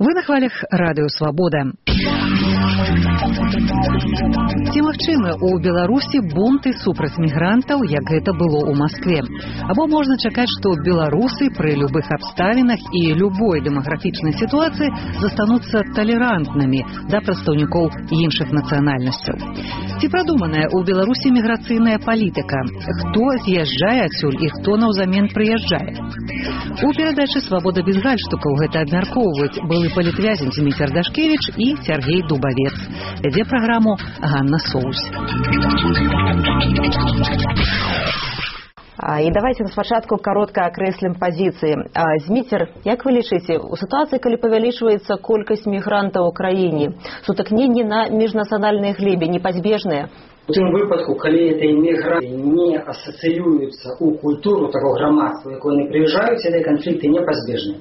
Вы на хвалях радыё Свабода. Ці магчымы у Беларусі бунты супраць мігрантаў, як гэта было ў Маскве? Або можна чакаць, што беларусы пры любых абставінах і любой дэмаграфічнай сітуацыі застануцца талерантнымі да прадстаўнікоў іншых нацыянальнасцяў? Ці прадуманая ў Беларусі міграцыйная палітыка? Хто з'язджае адсюль і хто наўзамен прыязджае? У перадачы «Свабода без гальштукаў» гэта абмяркоўваюць былы палітвязень Зміцер Дашкевіч і Сергей Дубавец. Вядзе праграму Ганна Соус. І давайте спачатку коротко акрэслім пазіцыі. Зміцер, як вы лічыце, у сітуацыі, калі павялічваецца колькасць мігрантаў у краіне, сутыкненні на міжнацыянальнай глебе непазбежныя? У тым выпадку, калі этой мігранты не асацыююцца ў культуру таго грамадства, якое яны прыязджаюць, этой канфлікты непазбежны.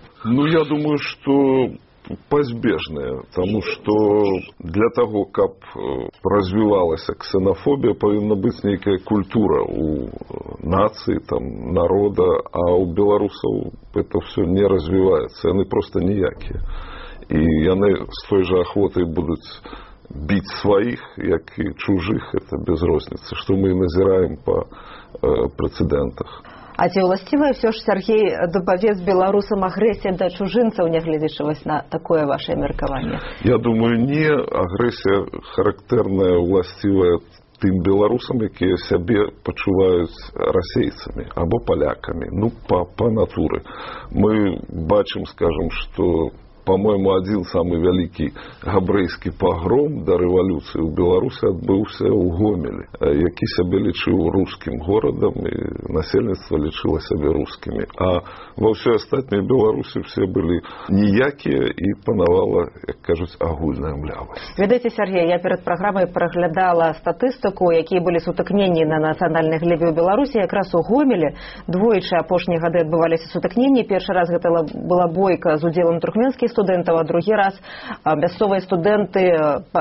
Я думаю, что пазбежныя, потому что для того, каб развівалася ксенофобія, павінна быць нейкая культура у нацыі, там, народа, а у беларусаў это все не развіваецца, яны просто ніякія. І яны з той жа ахвотай будуць біць сваіх, як і чужых, это без розніцы, што мы назіраем па прэцэдэнтах. А ці ўласцівая ўсё ж, Сергей Дубавец, беларусам агрэсія да чужынцаў, нягледзячы на такое ваше меркаванне? Я думаю, не. Агрэсія характэрная, уласцівая тым беларусам, якія сябе пачуваюць расейцамі або палякамі, па натуры. Мы бачым, скажем, што, по-моему, один самый великий габрэйскі пагром да рэвалюцыі ў Беларусі адбыўся ў Гомелі, які сябе лічыў рускім горадам, і насельніцтва лічыла сябе рускімі. А ва ўсёй астатняй Беларусі все былі ніякія і панавала, як кажуць, агульная млявасць. Ведаеце, Сергей, я перад праграмай праглядала статыстыку, якія былі сутыкненні на нацыянальнай глебе ў Беларусі. Якраз у Гомелі двойчы апошнія гады адбываліся сутыкненні. Першы раз гэта была бойка з удзелам туркменскіх студэнтаў, а другі раз мясцовыя студэнты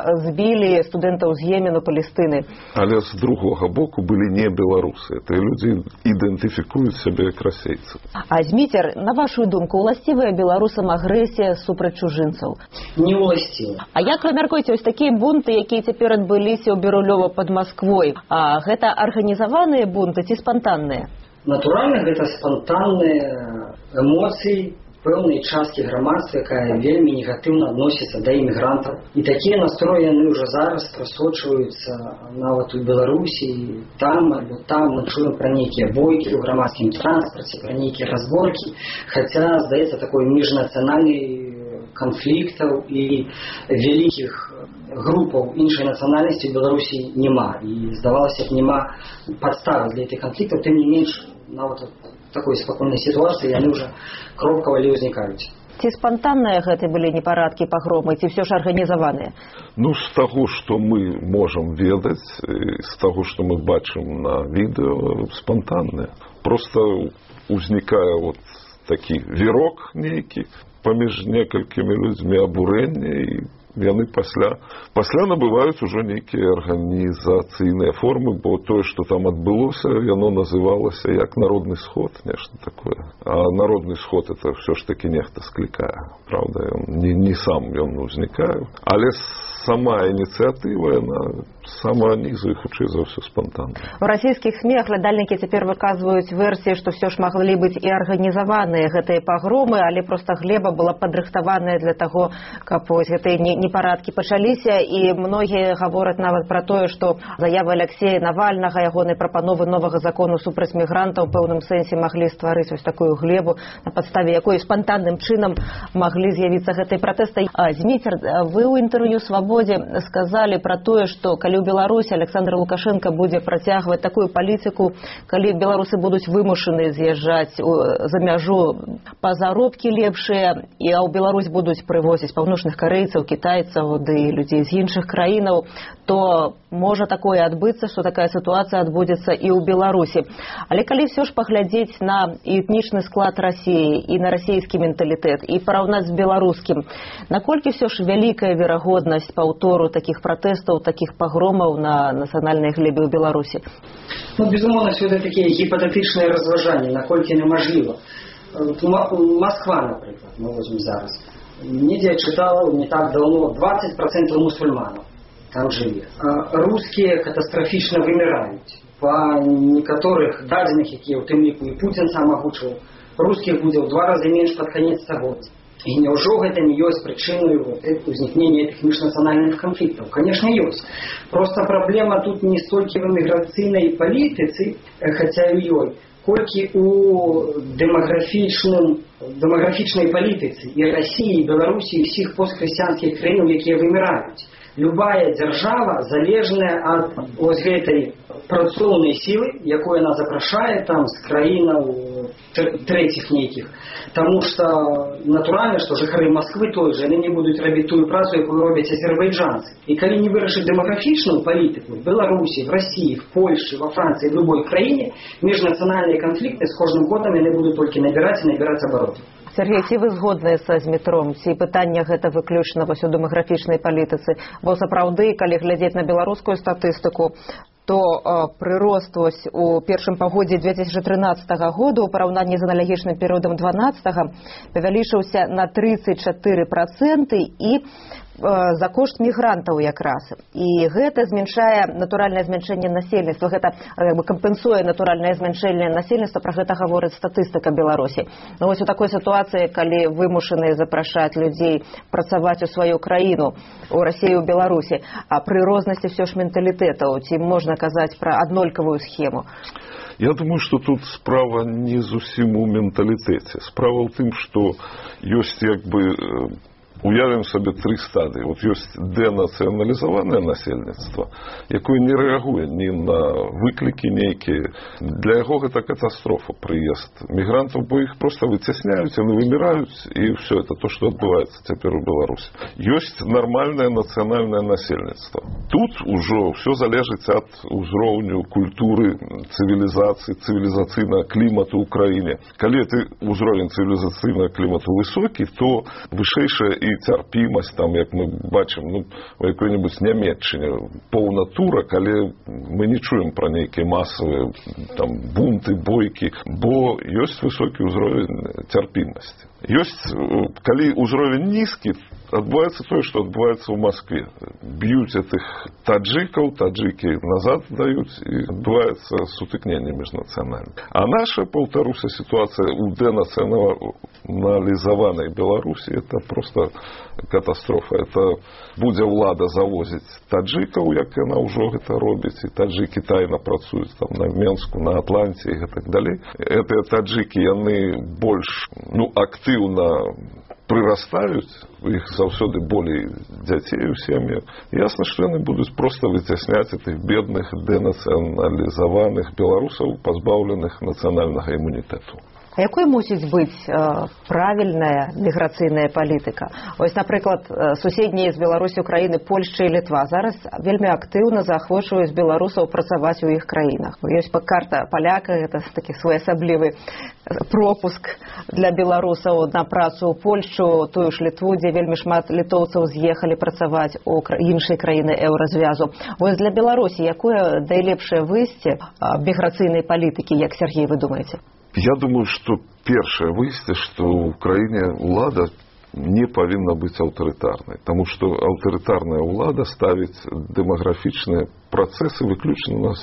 збілі студэнтаў з Йемену, Палестыны. Але з другога боку былі не беларусы. Это людзі ідэнтыфікуюць сябе як расейцы. А Зміцер, на вашу думку, уласцівая беларусам агрэсія супраць чужынцаў? Не уласціва. А як вы мяркуеце, ось такія бунты, якія цяпер адбыліся ў Бірулёва пад Масквой, гэта арганізаваныя бунты ці спантанныя? Натуральна, гэта спантанныя эмоцыі пэўнай часткі грамадства, якая вельмі негатыўна адносіцца да імігрантаў. І такія настроі яны ўжо зараз прасочваюцца нават у Беларусі, там альбо там мы чуем пра нейкія бойкі ў грамадскім транспарце, пра нейкія разборкі, хаця, здаецца, такой міжнацыянальнай канфліктаў і вялікіх групаў іншай нацыянальнасці ў Беларусі няма. І, здавалася б, няма падставы для гэтых канфліктаў, тым не менш, нават такой спакойнай сітуацыі яны ўжо кропкавалі ўзнікаюць. Ці спантанныя гэта былі непарадкі, пагромы, ці ўсё ж арганізаваныя? З таго, што мы можам ведаць, з таго, што мы бачым на відэо, спантанныя. Просто узнікае такі вірок нейкі паміж некалькімі людзьмі, абурэнне, і яны пасля набываюць ужо нейкія арганізацыйныя формы, бо тое, што там адбылося, яно называлася як народны сход, нешта такое. А народны сход это ўсё ж такі нехта склікае, правда, не сам ён узнікае, але сама ініцыятыва, яна сама нізу і хутчэй за ўсё спантанна. У расійскіх СМІ аглядальнікі цяпер выказваюць версіі, што ўсё ж маглі быць і арганізаваныя гэтыя пагромы, але проста глеба была падрыхтаваная для таго, каб гэтыя непарадкі пачаліся, і многія гавораць нават пра тое, што заявы Алексея Навальнага, ягонай прапановы новага закону супраць мігрантаў у пэўным сэнсе маглі стварыць ось такую глебу, на падставе якой спантанным чынам маглі з'явіцца гэтыя пратэсты. Зміцер, вы ў інтэрв'ю «Свабодзе» сказалі пра тое, што калі ў Беларусі Александр Лукашенко будзе працягваць такую палітыку, калі беларусы будуць вымушаны з'язджаць за мяжу па заробкі лепшыя, і ў Беларусь будуць прывозіць паўночных карэйцаў, кітайцаў, ды людзей з іншых краінаў, то можа такое адбыцца, што такая сітуацыя адбудзецца і ў Беларусі. Але калі ўсё ж паглядзець на этнічны склад Расіі і на расійскі менталітэт і параўнаць з беларускім, наколькі ўсё ж вялікая верагоднасць паўтору такіх пратэстаў, такіх пагромаў на нацыянальнай глебе ў Беларусі? Безумоўна, гэта такія гіпатэтычныя разважанні, наколькі немажліва. Москва, напрыклад, мы возьмем зараз. Недзе я чытаў не так давно, 20% мусульманаў там жыве. Рускія катастрафічна выміраюць. Па некаторых дадзеных, якія ў тым ліку і Пуцін сам агучваў, рускіх будзе ў 2 разы менш пад канец стагоддзя. І няўжо гэта не ёсць прычынай узнікнення этих міжнацыянальных канфліктаў? Конечно, ёсць. Просто праблема тут не столькі в эміграцыйнай палітыцы, хаця і ёй, колькі у дэмаграфічнай палітыцы і Расіі, і Беларусі, і ўсіх постхрысціянскіх краінаў, якія выміраюць. Любая дзяржава залежная ад вось гэтай працоўнай сілы, якую яна запрашае там з краінаў трэціх нейкіх. Таму што натуральна, што жыхары Масквы той жа, яны не будуць рабіць тую працу, якую робяць азербайджанцы. І калі не вырашыць дэмаграфічную палітыку в Беларусі, в Расіі, в Польшчы, во Францыі, в любой краіне, міжнацыянальныя канфлікты з кожным годам яны будуць толькі набіраць і набіраць абароты. Сергей, ці вы згодныя са Змітром? Ці пытанне гэта выключна вось у дэмаграфічнай палітыцы? Бо сапраўды, калі глядзець на беларускую статыстыку, то прырост вось у першым паўгоддзі 2013 года ў параўнанні з аналагічным перыядам 2012 павялічыўся на 34% і за кошт мігрантаў якраз. І гэта зменшае натуральнае змяншэнне насельніцтва, гэта кампенсуе натуральнае змяншэнне насельніцтва, пра гэта гаворыць статыстыка Беларусі. Ну вось у такой сітуацыі, калі вымушаны запрашаць людзей працаваць у сваю краіну, у Расію, у Беларусі, а пры рознасці ўсё ж менталітэтаў, ці можна казаць пра аднолькавую схему? Я думаю, что тут справа не зусім у менталітэце. Справа ў тым, што ёсць як бы уявім сабе 3 стадыі. Вот ёсць дэнацыяналізаванае насельніцтва, якое не рэагуе ні на выклікі нейкія. Для яго гэта катастрофа, прыезд мігрантаў, бо іх проста выцясняюць, яны выміраюць, і ўсё это то, што адбываецца цяпер у Беларусі. Ёсць нармальнае нацыянальнае насельніцтва. Тут ужо ўсё залежыць ад узроўню культуры, цывілізацыі, цывілізацыйнага клімату ў краіне. Калі ты ўзровень цывілізацыйнага клімату высокі, то вышэйшая і цярпімасць, там, як мы бачым, у якой-небудзь Нямецчыне поўна тура, калі мы не чуем пра нейкія масавыя там бунты, бойкі, бо ёсць высокі ўзровень цярпімасці. Ёсць, калі ўзровень нізкі, адбываецца тое, што адбываецца ў Маскве. Б'юць этих таджыкаў, таджыкі назад даюць, і адбываецца сутыкненне міжнацыянальнае. А наша, паўтаруся, сітуацыя ў дэнацыяналізаванай Беларусі, это просто катастрофа. Это будзе ўлада завозіць таджыкаў, як яна ўжо гэта робіць, і таджыкі тайна працуюць там на Менску, на Атланце і так далей. Гэтыя таджыкі, яны больш, актыўна прырастаюць, іх заўсёды болей дзяцей у сем'ях. Ясна, што яны будуць проста выцясняць этих бедных, дэнацыяналізаваных беларусаў, пазбаўленых нацыянальнага імунітэту. А якой мусіць быць правільная міграцыйная палітыка? Ось, напрыклад, суседнія з Беларусі краіны Польшча і Літва зараз вельмі актыўна заахвочваюць беларусаў працаваць у іх краінах. Ёсць карта паляка, гэта такі своеасаблівы пропуск для беларусаў на працу ў Польшчу, тую ж Літву, дзе вельмі шмат літоўцаў з'ехалі працаваць у іншыя краіны еўразвязу. Вось для Беларусі якое найлепшае выйсце міграцыйнай палітыкі, як Сергей, вы думаеце? Я думаю, что первое выйсце, что в Украине улада не павінна быць аўтарытарнай, таму што аўтарытарная ўлада ставіць дэмаграфічныя працэсы выключна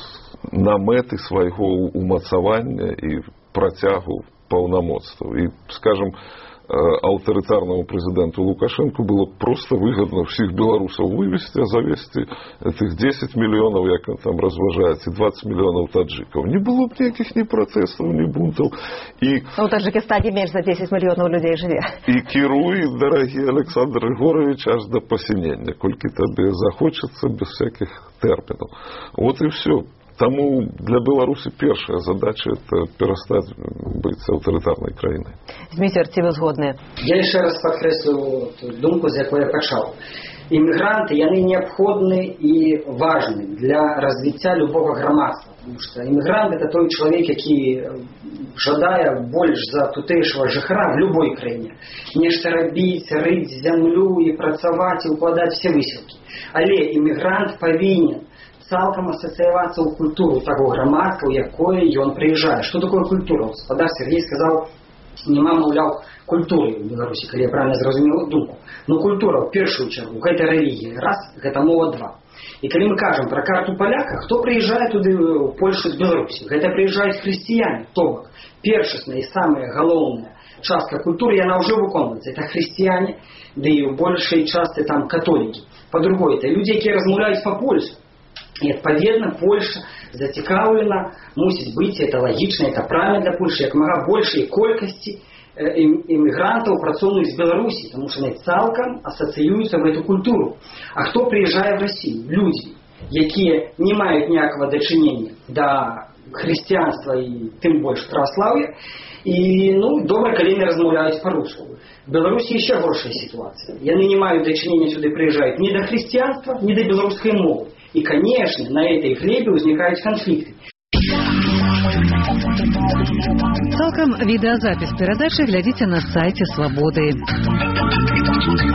на мэты свайго умацавання і працягу паўнамоцтваў. І, скажем, аўтарытарнаму прэзідэнту Лукашенку было просто выгодно всіх беларусаў вывезти, а завезти этих 10 мільёнаў, як он там разважаецца, 20 мільёнаў таджикаў. Не было б ніякіх ні працэсаў, ні бунтаў. У Таджикистане менш за 10 мільёнаў людзей жыве. І кіруй, дарагі Александр Григорович, аж до посінення, колькі табе захочется, без всяких тэрмінаў. Вот і все. Таму для Беларусі першая задача – это перастаць быць аўтарытарнай краінай. Зміцер, ці вы згодныя? Я яшчэ раз падкрэслю думку, з якой я пачаў. Іммігранты, яны неабходны і важны для развіцця любого грамадства. Потому что іммігрант – это той чалавек, які жадае больш за тутэйшага жыхара в любой краіне. Нешта рабіць, рыць зямлю і працаваць, і укладаць все высілкі. Але іммігрант павінен цалкам асацыявацца ў культуру таго грамадства, у якое ён прыязджае. Што такое культура? Гаспадар Сергей сказаў, няма, маўляў, культуры ў Беларусі, калі я правильна зразумеў думку. Но культура, ў першую чаргу, гэта рэлігія, раз, гэта мова, два. І калі мы кажам пра карту паляка, хто прыязджае туды ў Польшу з Беларусі? Гэта прыязджаюць хрысціяне, то бок першасная і самая галоўная частка культуры, яна ўжо выконваецца. Это хрысціяне, ды і ў большай частцы там католікі. Па-другое, это людзі, якія размаўляюць па-польску. І адпаведна Польша зацікаўлена, мусіць быць, это лагічна, это правильно для Польши, як мага большай колькасці иммигрантов працоўных з Беларусі, тому що вони цалкам асацыююцца в эту культуру. А хто прыязджае в Россию? Люди, якія не мають ніякого дачынення да хрысціянства і тым больш праваслаўя, і добра, калі яны размаўляюць па-руску. В Беларусі яшчэ горшая сітуацыя. Яны не маюць дачынення, сюды прыязджаюць ні да хрысціянства, ні да беларускай мовы. І, конечно, на этой глебе ўзнікаюць канфлікты. Цалкам відэазапіс перадачы глядзіце на сайце Свабоды.